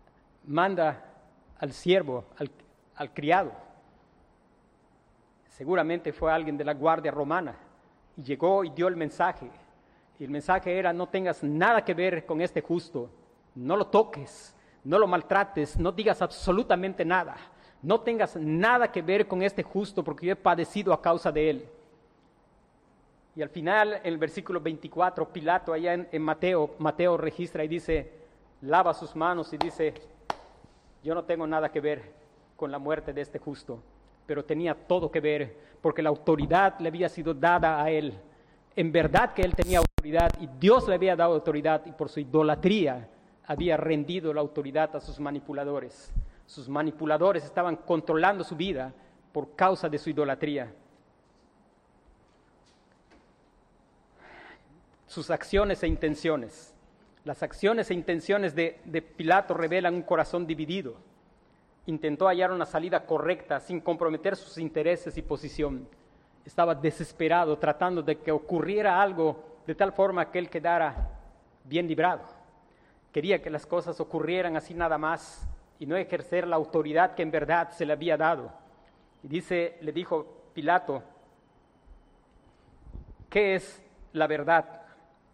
S1: al siervo, al criado. Seguramente fue alguien de la guardia romana y llegó y dio el mensaje. Y el mensaje era, no tengas nada que ver con este justo, no lo toques, no lo maltrates, no digas absolutamente nada. No tengas nada que ver con este justo porque yo he padecido a causa de él. Y al final, en el versículo 24, Pilato allá en Mateo registra y dice, lava sus manos y dice, yo no tengo nada que ver con la muerte de este justo, pero tenía todo que ver porque la autoridad le había sido dada a él. En verdad que él tenía autoridad y Dios le había dado autoridad y por su idolatría había rendido la autoridad a sus manipuladores. Sus manipuladores estaban controlando su vida por causa de su idolatría. Sus acciones e intenciones. Las acciones e intenciones de Pilato revelan un corazón dividido. Intentó hallar una salida correcta sin comprometer sus intereses y posición. estaba desesperado, tratando de que ocurriera algo de tal forma que él quedara bien librado. Quería que las cosas ocurrieran así nada más y no ejercer la autoridad que en verdad se le había dado. Y le dijo Pilato, ¿qué es la verdad?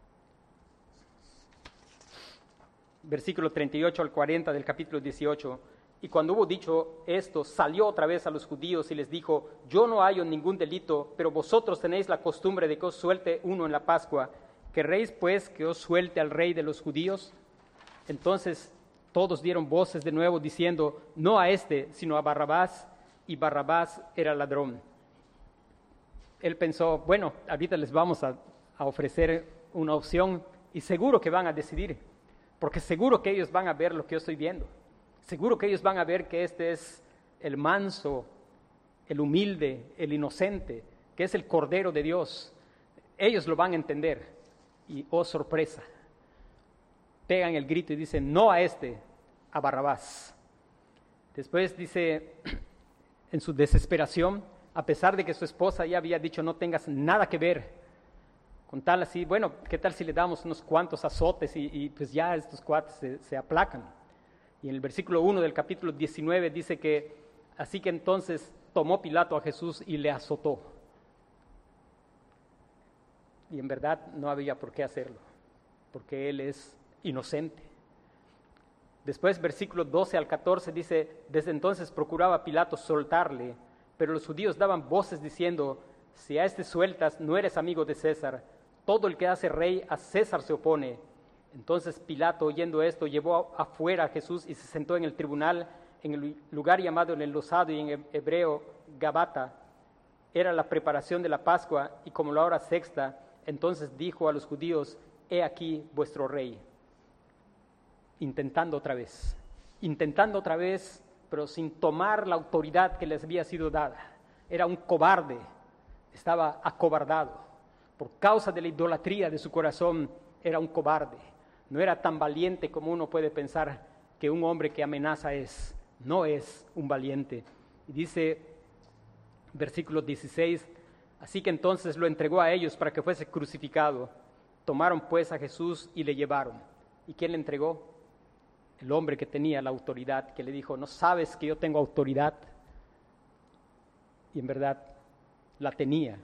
S1: Versículo 38 al 40 del capítulo 18. Y cuando hubo dicho esto, salió otra vez a los judíos y les dijo, yo no hallo ningún delito, pero vosotros tenéis la costumbre de que os suelte uno en la Pascua. ¿Querréis pues que os suelte al rey de los judíos? Entonces todos dieron voces de nuevo diciendo, no a este, sino a Barrabás, y Barrabás era ladrón. Él pensó, bueno, ahorita les vamos a ofrecer una opción y seguro que van a decidir, porque seguro que ellos van a ver lo que yo estoy viendo. Seguro que ellos van a ver que este es el manso, el humilde, el inocente, que es el Cordero de Dios. Ellos lo van a entender. Y, oh sorpresa, pegan el grito y dicen, no a este, a Barrabás. Después dice, en su desesperación, a pesar de que su esposa ya había dicho, no tengas nada que ver con tal así, bueno, ¿qué tal si le damos unos cuantos azotes y pues ya estos cuates se aplacan? Y en el versículo 1 del capítulo 19 dice que, así que entonces tomó Pilato a Jesús y le azotó. Y en verdad no había por qué hacerlo, porque él es inocente. Después, versículo 12 al 14 dice, desde entonces procuraba Pilato soltarle, pero los judíos daban voces diciendo, si a este sueltas, no eres amigo de César. Todo el que hace rey a César se opone. Entonces Pilato, oyendo esto, llevó afuera a Jesús y se sentó en el tribunal, en el lugar llamado el Enlosado y en hebreo Gabata. Era la preparación de la Pascua y como la hora sexta, entonces dijo a los judíos, he aquí vuestro rey. Intentando otra vez, pero sin tomar la autoridad que les había sido dada. Era un cobarde, estaba acobardado. Por causa de la idolatría de su corazón, era un cobarde. No era tan valiente como uno puede pensar que un hombre que amenaza es. No es un valiente. Y dice, versículo 16, así que entonces lo entregó a ellos para que fuese crucificado. Tomaron pues a Jesús y le llevaron. ¿Y quién le entregó? El hombre que tenía la autoridad, que le dijo, ¿no sabes que yo tengo autoridad? Y en verdad la tenía,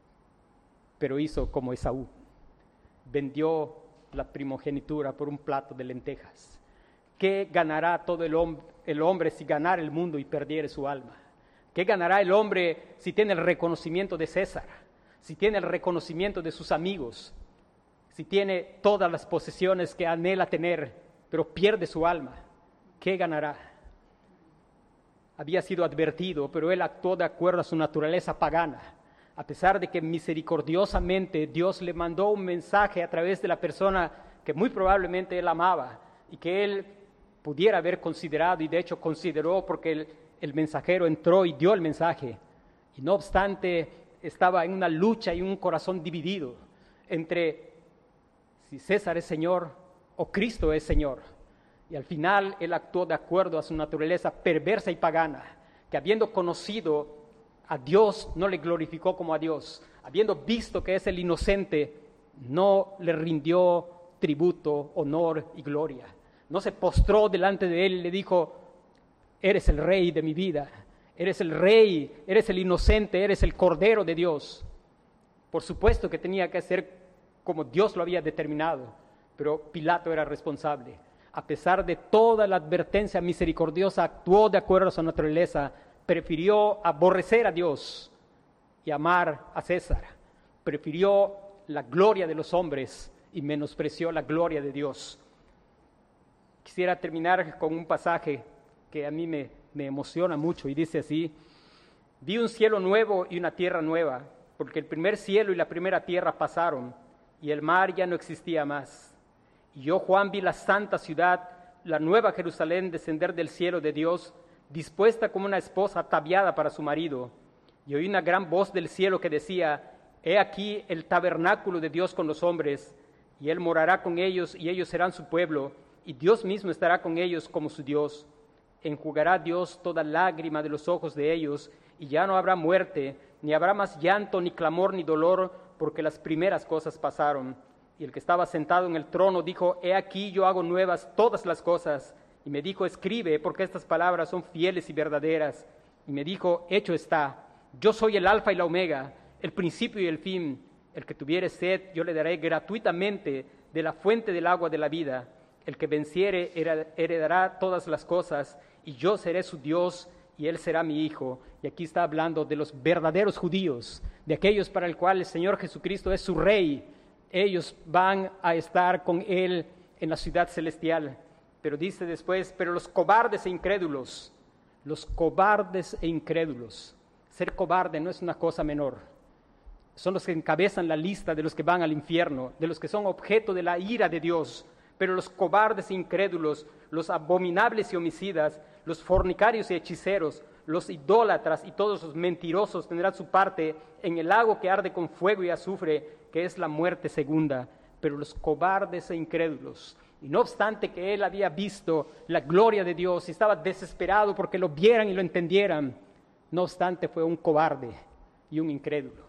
S1: pero hizo como Esaú. Vendió la primogenitura por un plato de lentejas. ¿Qué ganará todo el hombre si ganara el mundo y perdiere su alma? ¿Qué ganará el hombre si tiene el reconocimiento de César? Si tiene el reconocimiento de sus amigos? Si tiene todas las posesiones que anhela tener, pero pierde su alma? ¿Qué ganará? Había sido advertido, pero él actuó de acuerdo a su naturaleza pagana. A pesar de que misericordiosamente Dios le mandó un mensaje a través de la persona que muy probablemente él amaba y que él pudiera haber considerado, y de hecho consideró porque el mensajero entró y dio el mensaje. Y no obstante, estaba en una lucha y un corazón dividido entre si César es Señor o Cristo es Señor. Y al final él actuó de acuerdo a su naturaleza perversa y pagana, que habiendo conocido a Dios no le glorificó como a Dios, habiendo visto que es el inocente, no le rindió tributo, honor y gloria. No se postró delante de él y le dijo, eres el rey de mi vida, eres el rey, eres el inocente, eres el Cordero de Dios. Por supuesto que tenía que hacer como Dios lo había determinado, pero Pilato era responsable. A pesar de toda la advertencia misericordiosa, actuó de acuerdo a su naturaleza. Prefirió aborrecer a Dios y amar a César. Prefirió la gloria de los hombres y menospreció la gloria de Dios. Quisiera terminar con un pasaje que a mí me emociona mucho y dice así: vi un cielo nuevo y una tierra nueva, porque el primer cielo y la primera tierra pasaron y el mar ya no existía más. Y yo, Juan, vi la santa ciudad, la nueva Jerusalén, descender del cielo de Dios, dispuesta como una esposa ataviada para su marido. Y oí una gran voz del cielo que decía: he aquí el tabernáculo de Dios con los hombres, y Él morará con ellos, y ellos serán su pueblo, y Dios mismo estará con ellos como su Dios. Enjugará Dios toda lágrima de los ojos de ellos, y ya no habrá muerte, ni habrá más llanto, ni clamor, ni dolor, porque las primeras cosas pasaron. Y el que estaba sentado en el trono dijo: He aquí, yo hago nuevas todas las cosas. Y me dijo: Escribe, porque estas palabras son fieles y verdaderas. Y me dijo: Hecho está. Yo soy el Alfa y la Omega, el principio y el fin. El que tuviere sed, yo le daré gratuitamente de la fuente del agua de la vida. El que venciere heredará todas las cosas, y yo seré su Dios, y él será mi hijo. Y aquí está hablando de los verdaderos judíos, de aquellos para el cual el Señor Jesucristo es su Rey. Ellos van a estar con él en la ciudad celestial. Pero dice después: pero los cobardes e incrédulos, ser cobarde no es una cosa menor. Son los que encabezan la lista de los que van al infierno, de los que son objeto de la ira de Dios. Pero los cobardes e incrédulos, los abominables y homicidas, los fornicarios y hechiceros, los idólatras y todos los mentirosos tendrán su parte en el lago que arde con fuego y azufre, que es la muerte segunda. Pero los cobardes e incrédulos, y no obstante que él había visto la gloria de Dios y estaba desesperado porque lo vieran y lo entendieran, no obstante fue un cobarde y un incrédulo.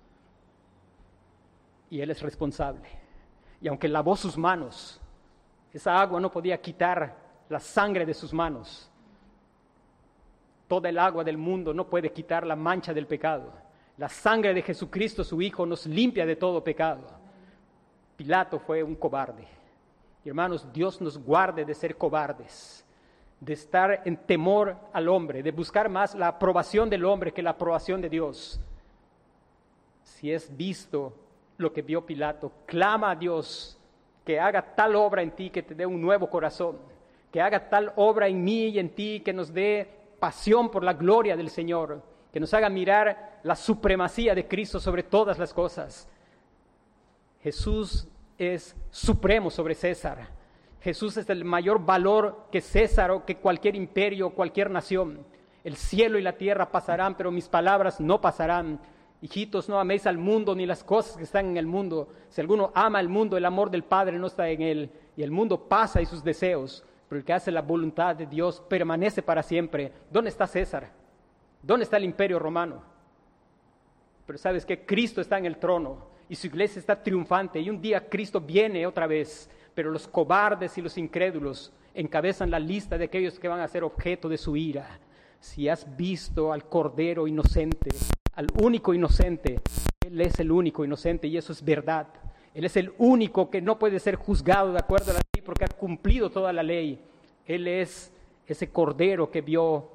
S1: Y él es responsable. Y aunque lavó sus manos, esa agua no podía quitar la sangre de sus manos. Toda el agua del mundo no puede quitar la mancha del pecado. La sangre de Jesucristo, su Hijo, nos limpia de todo pecado. Pilato fue un cobarde. Y hermanos, Dios nos guarde de ser cobardes, de estar en temor al hombre, de buscar más la aprobación del hombre que la aprobación de Dios. Si es visto lo que vio Pilato, clama a Dios que haga tal obra en ti que te dé un nuevo corazón, que haga tal obra en mí y en ti que nos dé pasión por la gloria del Señor, que nos haga mirar la supremacía de Cristo sobre todas las cosas. Jesús es supremo sobre César. Jesús es el mayor valor que César o que cualquier imperio o cualquier nación. El cielo y la tierra pasarán, pero mis palabras no pasarán. Hijitos, no améis al mundo ni las cosas que están en el mundo. Si alguno ama al mundo, el amor del Padre no está en él. Y el mundo pasa y sus deseos, pero el que hace la voluntad de Dios permanece para siempre. ¿Dónde está César? ¿Dónde está el imperio romano? Pero sabes que Cristo está en el trono y su iglesia está triunfante, y un día Cristo viene otra vez, pero los cobardes y los incrédulos encabezan la lista de aquellos que van a ser objeto de su ira. Si has visto al Cordero inocente, al único inocente, Él es el único inocente, y eso es verdad. Él es el único que no puede ser juzgado de acuerdo a la ley porque ha cumplido toda la ley. Él es ese Cordero que vio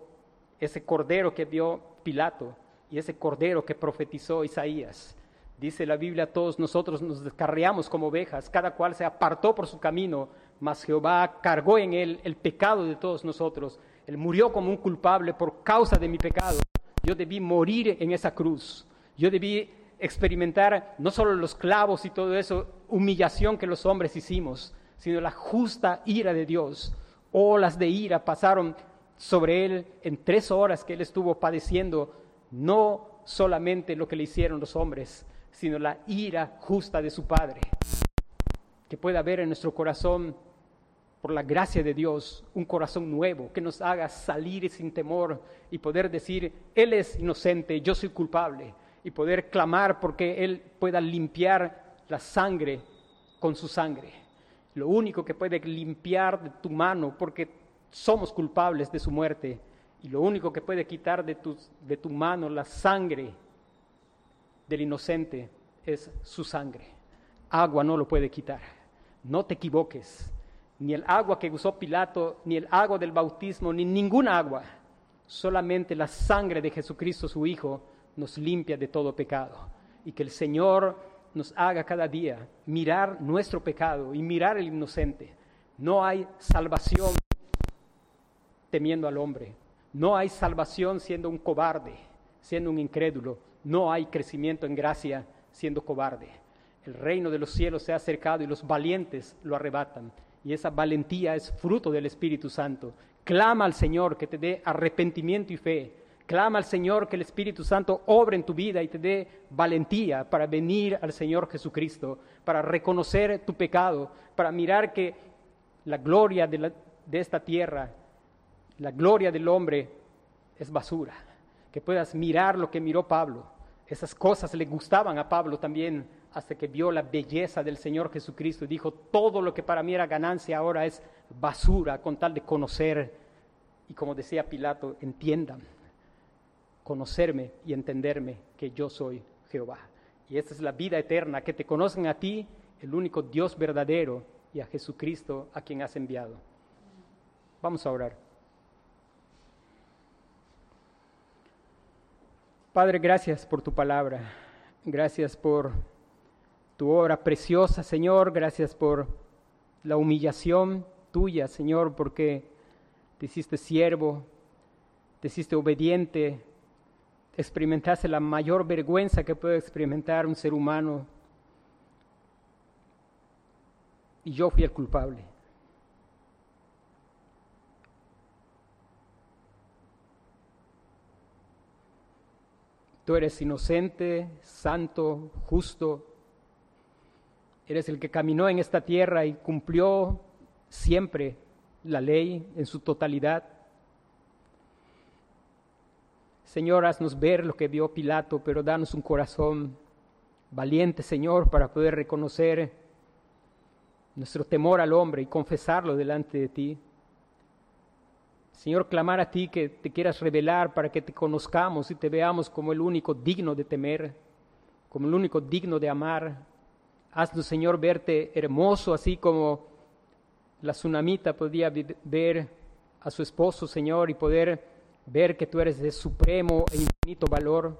S1: Pilato, y ese Cordero que profetizó Isaías. Dice la Biblia: todos nosotros nos descarriamos como ovejas, cada cual se apartó por su camino, mas Jehová cargó en él el pecado de todos nosotros. Él murió como un culpable por causa de mi pecado. Yo debí morir en esa cruz. Yo debí experimentar no solo los clavos y todo eso, humillación que los hombres hicimos, sino la justa ira de Dios. Olas de ira pasaron sobre él en 3 horas que él estuvo padeciendo, no solamente lo que le hicieron los hombres, sino la ira justa de su Padre. Que pueda haber en nuestro corazón, por la gracia de Dios, un corazón nuevo, que nos haga salir sin temor y poder decir: Él es inocente, yo soy culpable, y poder clamar porque Él pueda limpiar la sangre con su sangre. Lo único que puede limpiar de tu mano, porque somos culpables de su muerte, y lo único que puede quitar de tu mano la sangre del inocente es su sangre. Agua no lo puede quitar. No te equivoques. Ni el agua que usó Pilato, ni el agua del bautismo, ni ninguna agua. Solamente la sangre de Jesucristo, su Hijo, nos limpia de todo pecado. Y que el Señor nos haga cada día mirar nuestro pecado y mirar al inocente. No hay salvación temiendo al hombre. No hay salvación siendo un cobarde, siendo un incrédulo. No hay crecimiento en gracia siendo cobarde. El reino de los cielos se ha acercado y los valientes lo arrebatan. Y esa valentía es fruto del Espíritu Santo. Clama al Señor que te dé arrepentimiento y fe. Clama al Señor que el Espíritu Santo obre en tu vida y te dé valentía para venir al Señor Jesucristo, para reconocer tu pecado, para mirar que la gloria de esta tierra, la gloria del hombre es basura. Que puedas mirar lo que miró Pablo, Esas cosas le gustaban a Pablo también, hasta que vio la belleza del Señor Jesucristo y dijo, todo lo que para mí era ganancia ahora es basura con tal de conocer. Y como decía Pilato, entiendan, conocerme y entenderme que yo soy Jehová. Y esta es la vida eterna, que te conozcan a ti, el único Dios verdadero, y a Jesucristo a quien has enviado. Vamos a orar. Padre, gracias por tu palabra. Gracias por tu obra preciosa, Señor. Gracias por la humillación tuya, Señor, porque te hiciste siervo, te hiciste obediente, experimentaste la mayor vergüenza que puede experimentar un ser humano. Y yo fui el culpable. Tú eres inocente, santo, justo. Eres el que caminó en esta tierra y cumplió siempre la ley en su totalidad. Señor, haznos ver lo que vio Pilato, pero danos un corazón valiente, Señor, para poder reconocer nuestro temor al hombre y confesarlo delante de ti. Señor, clamar a ti que te quieras revelar para que te conozcamos y te veamos como el único digno de temer, como el único digno de amar. Haznos, Señor, verte hermoso, así como la tsunamita podía ver a su esposo, Señor, y poder ver que tú eres de supremo e infinito valor.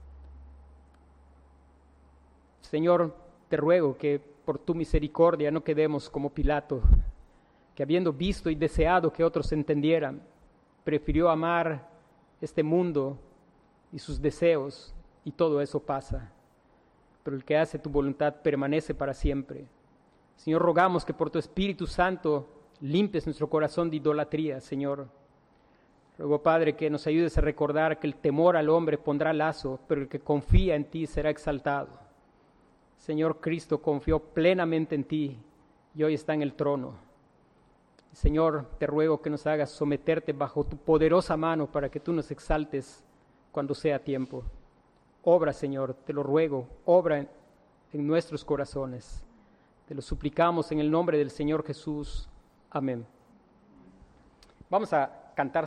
S1: Señor, te ruego que por tu misericordia no quedemos como Pilato, que habiendo visto y deseado que otros entendieran, prefirió amar este mundo y sus deseos, y todo eso pasa. Pero el que hace tu voluntad permanece para siempre. Señor, rogamos que por tu Espíritu Santo limpies nuestro corazón de idolatría, Señor. Ruego, Padre, que nos ayudes a recordar que el temor al hombre pondrá lazo, pero el que confía en ti será exaltado. Señor, Cristo confió plenamente en ti y hoy está en el trono. Señor, te ruego que nos hagas someterte bajo tu poderosa mano para que tú nos exaltes cuando sea tiempo. Obra, Señor, te lo ruego, obra en nuestros corazones. Te lo suplicamos en el nombre del Señor Jesús. Amén. Vamos a cantar.